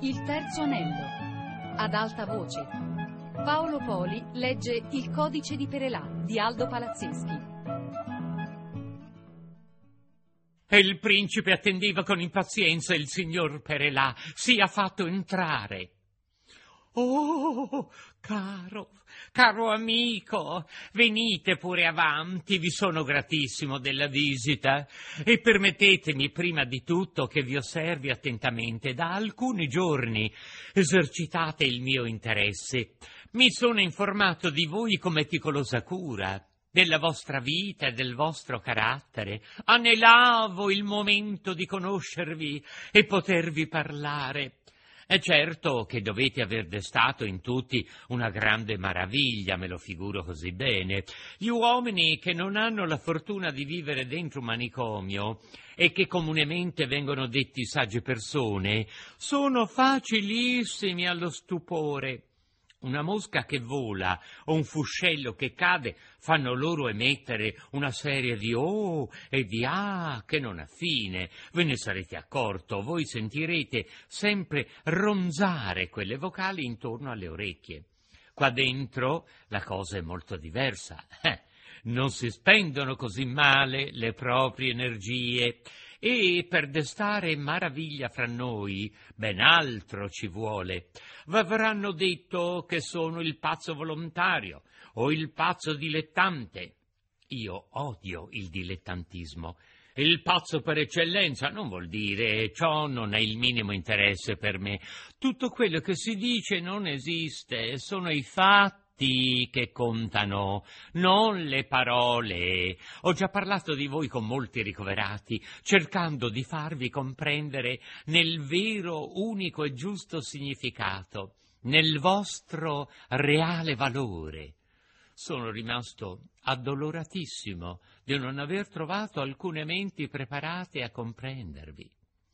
Il terzo anello. Ad alta voce. Paolo Poli legge Il codice di Perelà di Aldo Palazzeschi. E il principe attendeva con impazienza il signor Perelà. Sia fatto entrare. Oh, caro amico, venite pure avanti, vi sono gratissimo della visita e permettetemi prima di tutto che vi osservi attentamente. Da alcuni giorni esercitate il mio interesse. Mi sono informato di voi con meticolosa cura, della vostra vita e del vostro carattere. Anelavo il momento di conoscervi e potervi parlare. È certo che dovete aver destato in tutti una grande maraviglia, me lo figuro così bene. Gli uomini che non hanno la fortuna di vivere dentro un manicomio e che comunemente vengono detti sagge persone, sono facilissimi allo stupore. Una mosca che vola o un fuscello che cade fanno loro emettere una serie di oh e di ah che non ha fine. Ve ne sarete accorto, voi sentirete sempre ronzare quelle vocali intorno alle orecchie. Qua dentro la cosa è molto diversa. Non si spendono così male le proprie energie. E per destare maraviglia fra noi, ben altro ci vuole. V'avranno detto che sono il pazzo volontario o il pazzo dilettante. Io odio il dilettantismo. Il pazzo per eccellenza non vuol dire ciò non ha il minimo interesse per me. Tutto quello che si dice non esiste, sono i fatti che contano, non le parole. Ho già parlato di voi con molti ricoverati, cercando di farvi comprendere nel vero, unico e giusto significato, nel vostro reale valore. Sono rimasto addoloratissimo di non aver trovato alcune menti preparate a comprendervi.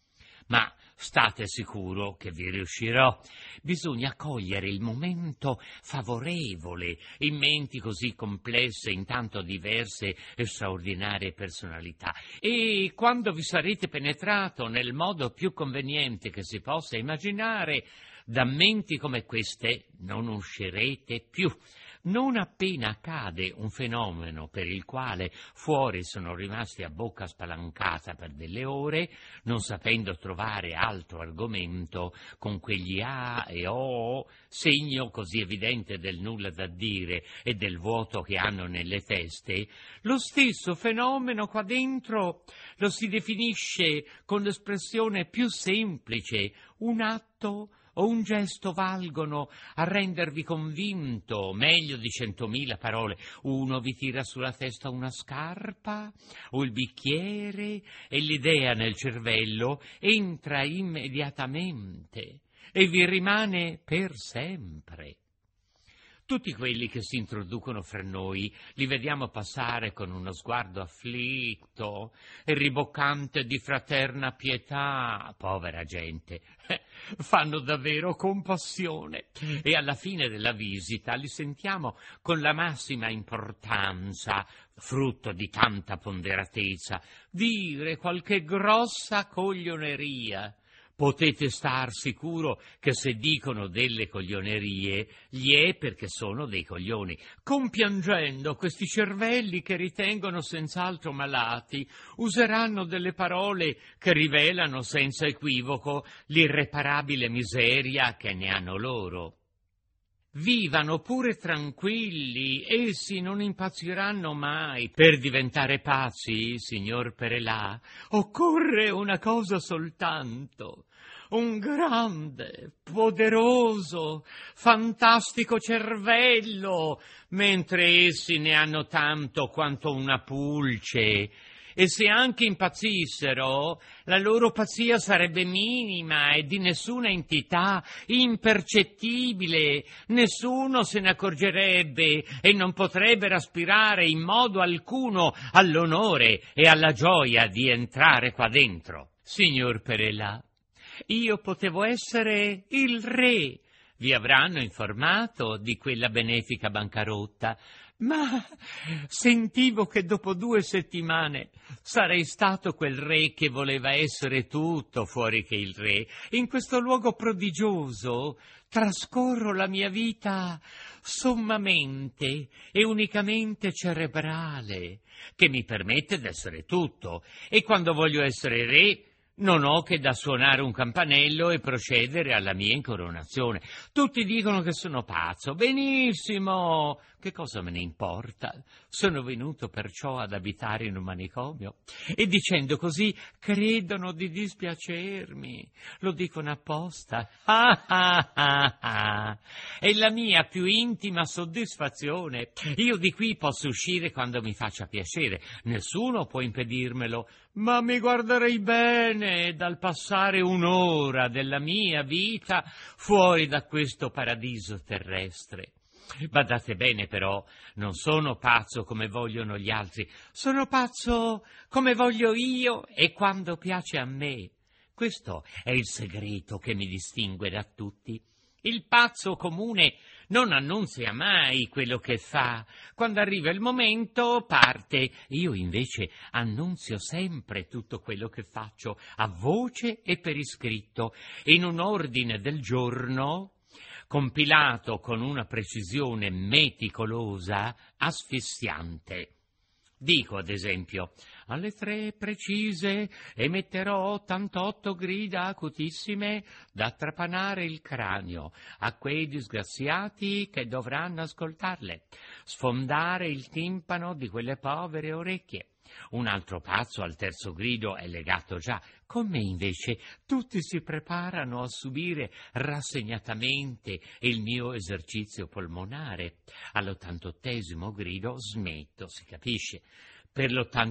Ma state sicuro che vi riuscirò. Bisogna cogliere il momento favorevole in menti così complesse, in tanto diverse e straordinarie personalità. E quando vi sarete penetrato nel modo più conveniente che si possa immaginare, da menti come queste non uscirete più. Non appena accade un fenomeno per il quale fuori sono rimasti a bocca spalancata per delle ore, non sapendo trovare altro argomento con quegli ah e oh, segno così evidente del nulla da dire e del vuoto che hanno nelle teste, lo stesso fenomeno qua dentro lo si definisce con l'espressione più semplice: un atto o un gesto valgono a rendervi convinto, meglio di 100.000 parole. Uno vi tira sulla testa una scarpa o il bicchiere e l'idea nel cervello entra immediatamente e vi rimane per sempre. Tutti quelli che si introducono fra noi li vediamo passare con uno sguardo afflitto e riboccante di fraterna pietà. Povera gente, fanno davvero compassione. E alla fine della visita li sentiamo con la massima importanza, frutto di tanta ponderatezza, dire qualche grossa coglioneria. Potete star sicuro che se dicono delle coglionerie, gli è perché sono dei coglioni. Compiangendo questi cervelli che ritengono senz'altro malati, useranno delle parole che rivelano senza equivoco l'irreparabile miseria che ne hanno loro. Vivano pure tranquilli, essi non impazziranno mai. Per diventare pazzi, signor Perelà, occorre una cosa soltanto: un grande, poderoso, fantastico cervello, mentre essi ne hanno tanto quanto una pulce. E se anche impazzissero, la loro pazzia sarebbe minima e di nessuna entità, impercettibile. Nessuno se ne accorgerebbe e non potrebbero aspirare in modo alcuno all'onore e alla gioia di entrare qua dentro. Signor Perelà, io potevo essere il re. Vi avranno informato di quella benefica bancarotta. Ma sentivo che dopo 2 settimane sarei stato quel re che voleva essere tutto fuori che il re. In questo luogo prodigioso trascorro la mia vita sommamente e unicamente cerebrale, che mi permette d'essere tutto, e quando voglio essere re non ho che da suonare un campanello e procedere alla mia incoronazione. Tutti dicono che sono pazzo. Benissimo! Che cosa me ne importa? Sono venuto perciò ad abitare in un manicomio e dicendo così credono di dispiacermi. Lo dicono apposta. È la mia più intima soddisfazione. Io di qui posso uscire quando mi faccia piacere. Nessuno può impedirmelo. Ma mi guarderei bene dal passare 1 ora della mia vita fuori da questo paradiso terrestre. Badate bene però, non sono pazzo come vogliono gli altri, sono pazzo come voglio io e quando piace a me. Questo è il segreto che mi distingue da tutti. Il pazzo comune non annunzia mai quello che fa. Quando arriva il momento parte. Io invece annunzio sempre tutto quello che faccio, a voce e per iscritto, in un ordine del giorno compilato con una precisione meticolosa, asfissiante. Dico, ad esempio, alle 3 precise emetterò 88 grida acutissime da trapanare il cranio a quei disgraziati che dovranno ascoltarle, sfondare il timpano di quelle povere orecchie. Un altro pazzo al 3° grido è legato già. Con me invece tutti si preparano a subire rassegnatamente il mio esercizio polmonare. All'88° grido smetto, si capisce. Per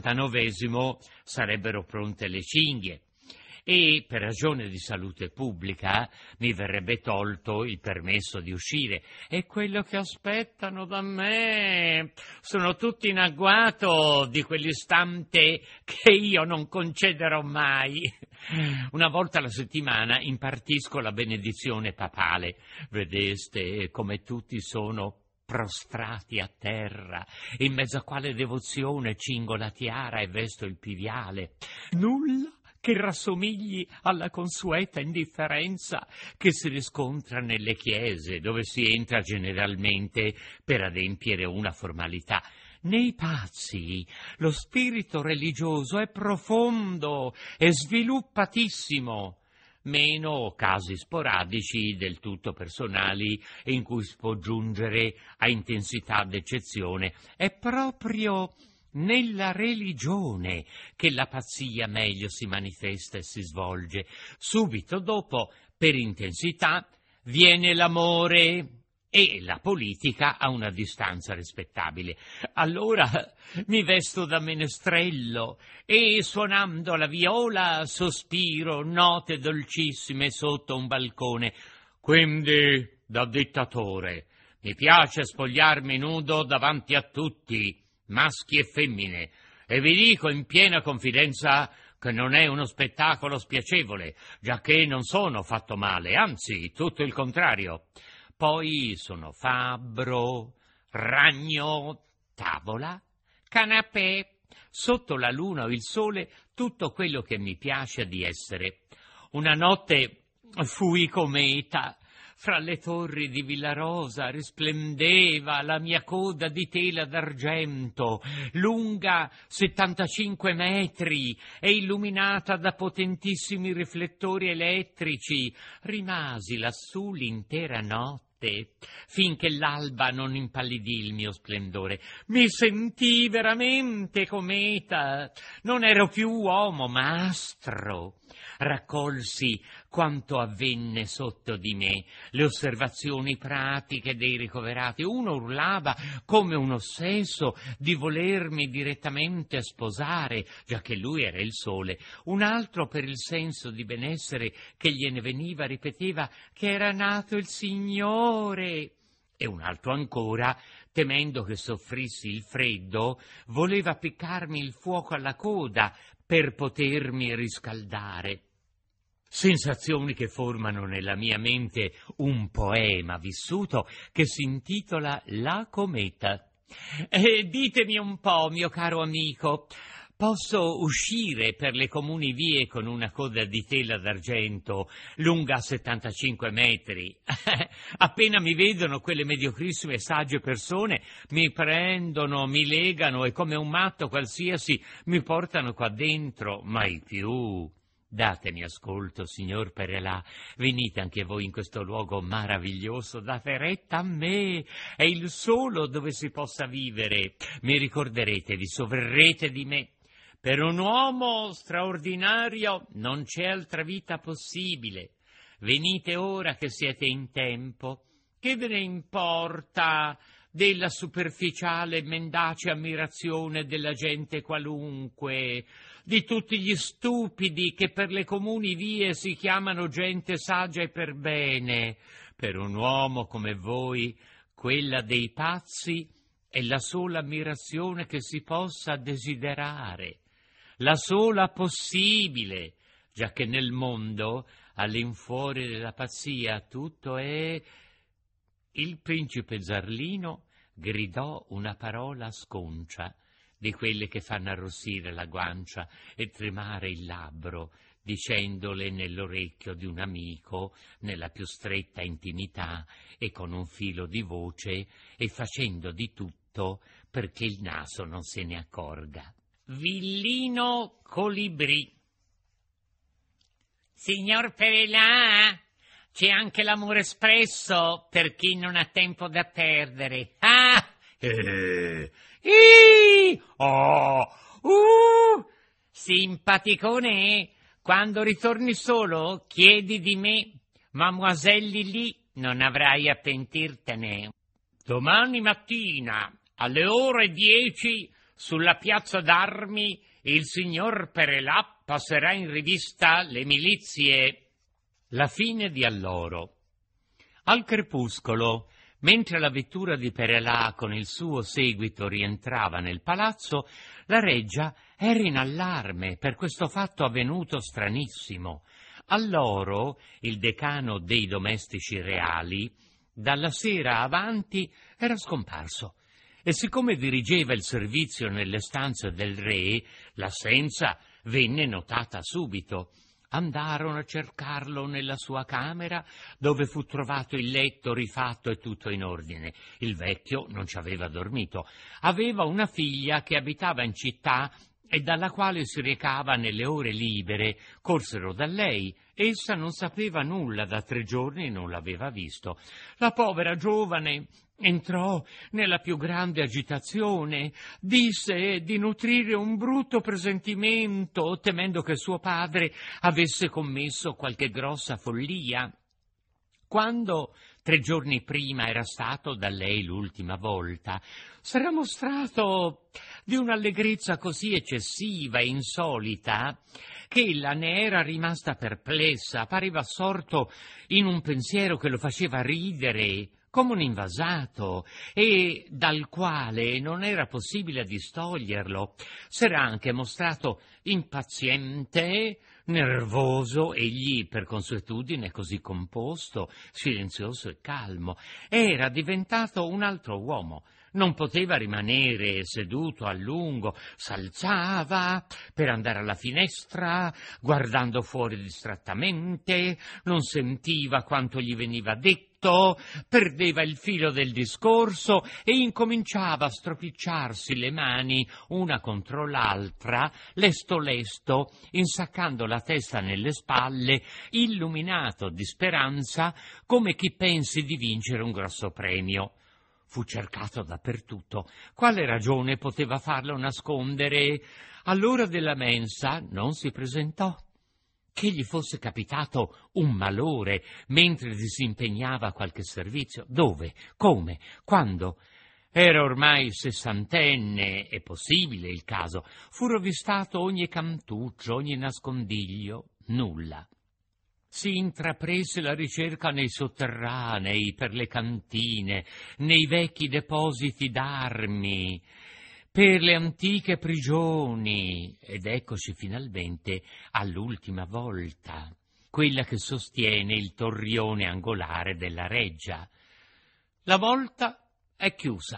l'89° sarebbero pronte le cinghie. E per ragione di salute pubblica mi verrebbe tolto il permesso di uscire. E quello che aspettano da me sono tutti in agguato di quell'istante che io non concederò mai. Una volta alla settimana impartisco la benedizione papale. Vedeste come tutti sono prostrati a terra, in mezzo a quale devozione cingo la tiara e vesto il piviale. Nulla che rassomigli alla consueta indifferenza che si riscontra nelle chiese, dove si entra generalmente per adempiere una formalità. Nei pazzi lo spirito religioso è profondo e sviluppatissimo, meno casi sporadici del tutto personali in cui si può giungere a intensità d'eccezione. È proprio nella religione che la pazzia meglio si manifesta e si svolge. Subito dopo, per intensità, viene l'amore e la politica a una distanza rispettabile. Allora mi vesto da menestrello e, suonando la viola, sospiro note dolcissime sotto un balcone. Quindi, da dittatore, mi piace spogliarmi nudo davanti a tutti, maschi e femmine, e vi dico in piena confidenza che non è uno spettacolo spiacevole, giacché non sono fatto male, anzi, tutto il contrario. Poi sono fabbro, ragno, tavola, canapè, sotto la luna o il sole, tutto quello che mi piace di essere. Una notte fui cometa. Fra le torri di Villarosa risplendeva la mia coda di tela d'argento, lunga 75 metri e illuminata da potentissimi riflettori elettrici. Rimasi lassù l'intera notte, finché l'alba non impallidì il mio splendore. Mi sentii veramente cometa, non ero più uomo, ma astro. Raccolsi quanto avvenne sotto di me, le osservazioni pratiche dei ricoverati. Uno urlava come un ossesso di volermi direttamente sposare, giacché lui era il sole. Un altro, per il senso di benessere che gliene veniva, ripeteva che era nato il Signore. E un altro ancora, temendo che soffrissi il freddo, voleva appiccarmi il fuoco alla coda per potermi riscaldare. Sensazioni che formano nella mia mente un poema vissuto che si intitola La cometa. Ditemi un po', mio caro amico, posso uscire per le comuni vie con una coda di tela d'argento lunga 75 metri? Appena mi vedono quelle mediocrissime e sagge persone, mi prendono, mi legano e come un matto qualsiasi mi portano qua dentro, mai più. Datemi ascolto, signor Perelà, venite anche voi in questo luogo maraviglioso, date retta a me, è il solo dove si possa vivere. Mi ricorderete, vi sovverrete di me. Per un uomo straordinario non c'è altra vita possibile. Venite ora che siete in tempo. Che ve ne importa della superficiale e mendace ammirazione della gente qualunque, di tutti gli stupidi che per le comuni vie si chiamano gente saggia e per bene? Per un uomo come voi, quella dei pazzi è la sola ammirazione che si possa desiderare, la sola possibile, giacché nel mondo, all'infuori della pazzia, tutto è... Il principe Zarlino gridò una parola sconcia, di quelle che fanno arrossire la guancia e tremare il labbro, dicendole nell'orecchio di un amico, nella più stretta intimità e con un filo di voce, e facendo di tutto perché il naso non se ne accorga. Villino Colibrì. Signor Perelà, c'è anche l'amore espresso per chi non ha tempo da perdere. Ah! Oh! Simpaticone, quando ritorni solo, chiedi di me. Mademoiselle Lili, non avrai a pentirtene. Domani mattina, alle ore 10, sulla piazza d'armi, il signor Perelà passerà in rivista le milizie. La fine di Alloro. Al crepuscolo, mentre la vettura di Perelà con il suo seguito rientrava nel palazzo, la reggia era in allarme per questo fatto avvenuto stranissimo. Alloro, il decano dei domestici reali, dalla sera avanti era scomparso, e siccome dirigeva il servizio nelle stanze del re, l'assenza venne notata subito. Andarono a cercarlo nella sua camera, dove fu trovato il letto rifatto e tutto in ordine. Il vecchio non ci aveva dormito. Aveva una figlia che abitava in città e dalla quale si recava nelle ore libere. Corsero da lei. Essa non sapeva nulla, da 3 giorni non l'aveva visto. La povera giovane entrò nella più grande agitazione, disse di nutrire un brutto presentimento, temendo che suo padre avesse commesso qualche grossa follia. Quando 3 giorni prima era stato da lei l'ultima volta, s'era mostrato di un'allegrezza così eccessiva e insolita che ella ne era rimasta perplessa, pareva assorto in un pensiero che lo faceva ridere come un invasato e dal quale non era possibile distoglierlo. S'era anche mostrato impaziente, nervoso, egli per consuetudine così composto, silenzioso e calmo. Era diventato un altro uomo. Non poteva rimanere seduto a lungo, s'alzava per andare alla finestra, guardando fuori distrattamente, non sentiva quanto gli veniva detto, perdeva il filo del discorso e incominciava a stropicciarsi le mani una contro l'altra, lesto lesto, insaccando la testa nelle spalle, illuminato di speranza, come chi pensi di vincere un grosso premio. Fu cercato dappertutto. Quale ragione poteva farlo nascondere? All'ora della mensa non si presentò. Che gli fosse capitato un malore mentre disimpegnava a qualche servizio? Dove? Come? Quando? Era ormai 60enne, è possibile il caso. Fu rovvistato ogni cantuccio, ogni nascondiglio. Nulla. Si intraprese la ricerca nei sotterranei, per le cantine, nei vecchi depositi d'armi, per le antiche prigioni, ed eccoci finalmente all'ultima volta, quella che sostiene il torrione angolare della reggia. La volta è chiusa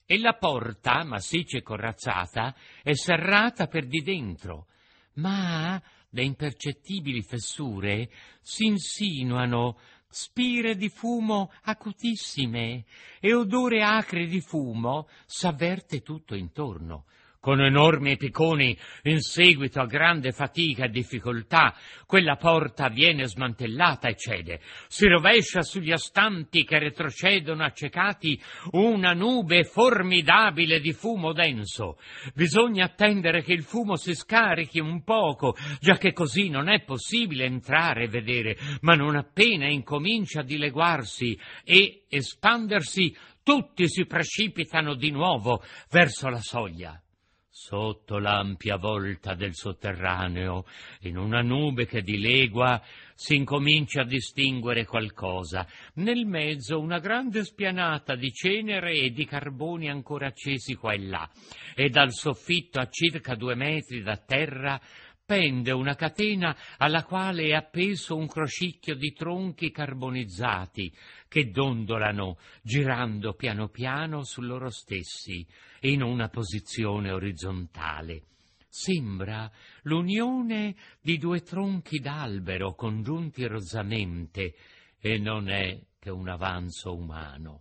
e la porta, massiccia e corazzata, è serrata per di dentro, ma da impercettibili fessure si insinuano spire di fumo acutissime e odore acre di fumo s'avverte tutto intorno. Con enormi picconi, in seguito a grande fatica e difficoltà, quella porta viene smantellata e cede. Si rovescia sugli astanti che retrocedono accecati una nube formidabile di fumo denso. Bisogna attendere che il fumo si scarichi un poco, giacché così non è possibile entrare e vedere, ma non appena incomincia a dileguarsi e espandersi, tutti si precipitano di nuovo verso la soglia. Sotto l'ampia volta del sotterraneo, in una nube che dilegua, si incomincia a distinguere qualcosa. Nel mezzo una grande spianata di cenere e di carboni ancora accesi qua e là, e dal soffitto a circa 2 metri da terra pende una catena alla quale è appeso un crocicchio di tronchi carbonizzati che dondolano, girando piano piano su loro stessi, in una posizione orizzontale. Sembra l'unione di 2 tronchi d'albero congiunti rozzamente, e non è che un avanzo umano.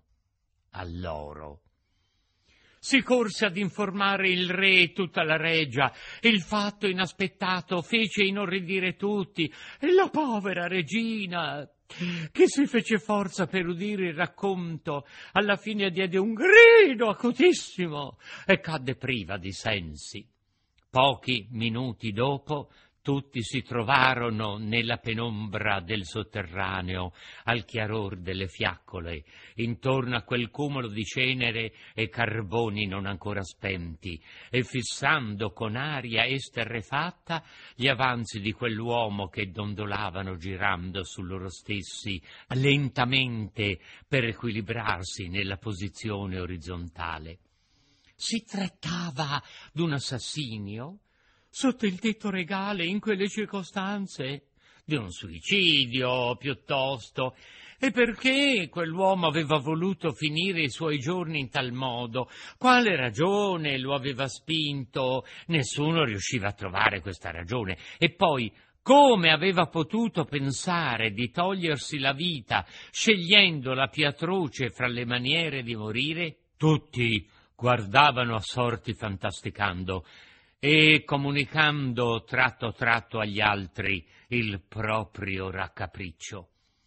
Alloro si corse ad informare il re e tutta la reggia. Il fatto inaspettato fece inorridire tutti, e la povera regina, che si fece forza per udire il racconto, alla fine diede un grido acutissimo e cadde priva di sensi. Pochi minuti dopo tutti si trovarono nella penombra del sotterraneo, al chiaror delle fiaccole, intorno a quel cumulo di cenere e carboni non ancora spenti, e fissando con aria esterrefatta gli avanzi di quell'uomo che dondolavano girando su loro stessi lentamente per equilibrarsi nella posizione orizzontale. Si trattava d'un assassinio? Sotto il tetto regale, in quelle circostanze, di un suicidio piuttosto. E perché quell'uomo aveva voluto finire i suoi giorni in tal modo? Quale ragione lo aveva spinto? Nessuno riusciva a trovare questa ragione. E poi, come aveva potuto pensare di togliersi la vita, scegliendo la più atroce fra le maniere di morire? Tutti guardavano assorti fantasticando e comunicando tratto tratto agli altri il proprio raccapriccio.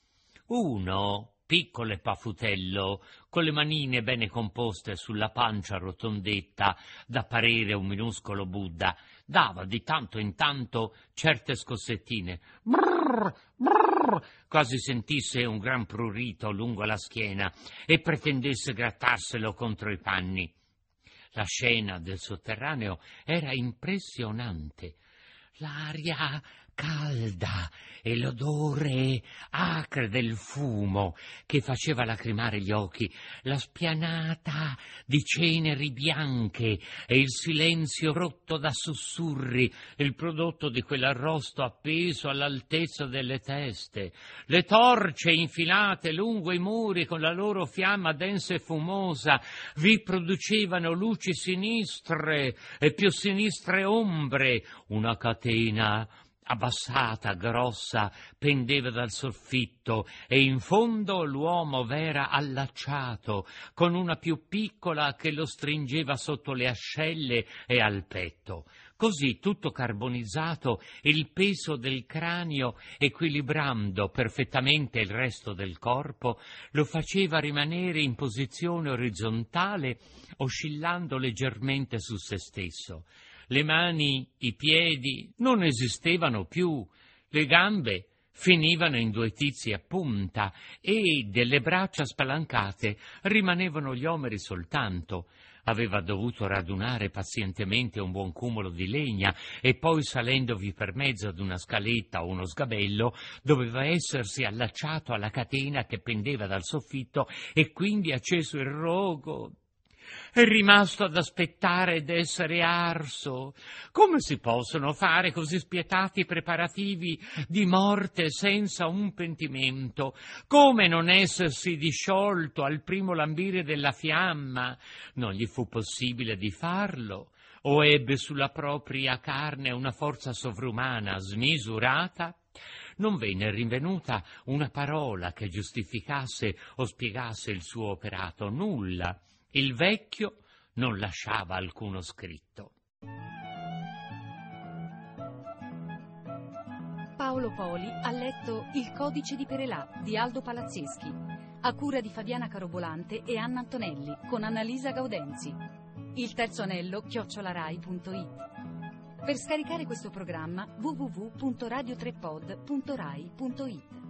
Uno, piccolo e pafutello, con le manine bene composte sulla pancia rotondetta, da parere un minuscolo Buddha, dava di tanto in tanto certe scossettine, brrr, brrr, quasi sentisse un gran prurito lungo la schiena e pretendesse grattarselo contro i panni. La scena del sotterraneo era impressionante. L'aria calda e l'odore acre del fumo che faceva lacrimare gli occhi, la spianata di ceneri bianche e il silenzio rotto da sussurri, il prodotto di quell'arrosto appeso all'altezza delle teste, le torce infilate lungo i muri con la loro fiamma densa e fumosa, vi producevano luci sinistre e più sinistre ombre, una catena abbassata, grossa, pendeva dal soffitto e in fondo l'uomo v'era allacciato, con una più piccola che lo stringeva sotto le ascelle e al petto. Così, tutto carbonizzato, il peso del cranio, equilibrando perfettamente il resto del corpo, lo faceva rimanere in posizione orizzontale, oscillando leggermente su se stesso. Le mani, i piedi non esistevano più, le gambe finivano in 2 tizi a punta e delle braccia spalancate rimanevano gli omeri soltanto. Aveva dovuto radunare pazientemente un buon cumulo di legna e poi, salendovi per mezzo ad una scaletta o uno sgabello, doveva essersi allacciato alla catena che pendeva dal soffitto e quindi acceso il rogo. È rimasto ad aspettare d'essere arso. Come si possono fare così spietati preparativi di morte senza un pentimento? Come non essersi disciolto al primo lambire della fiamma? Non gli fu possibile di farlo, o ebbe sulla propria carne una forza sovrumana smisurata? Non venne rinvenuta una parola che giustificasse o spiegasse il suo operato, nulla. Il vecchio non lasciava alcuno scritto. Paolo Poli ha letto Il codice di Perelà di Aldo Palazzeschi, a cura di Fabiana Carobolante e Anna Antonelli, con Annalisa Gaudenzi. Il terzo anello @rai.it. Per scaricare questo programma www.radiotrepod.rai.it.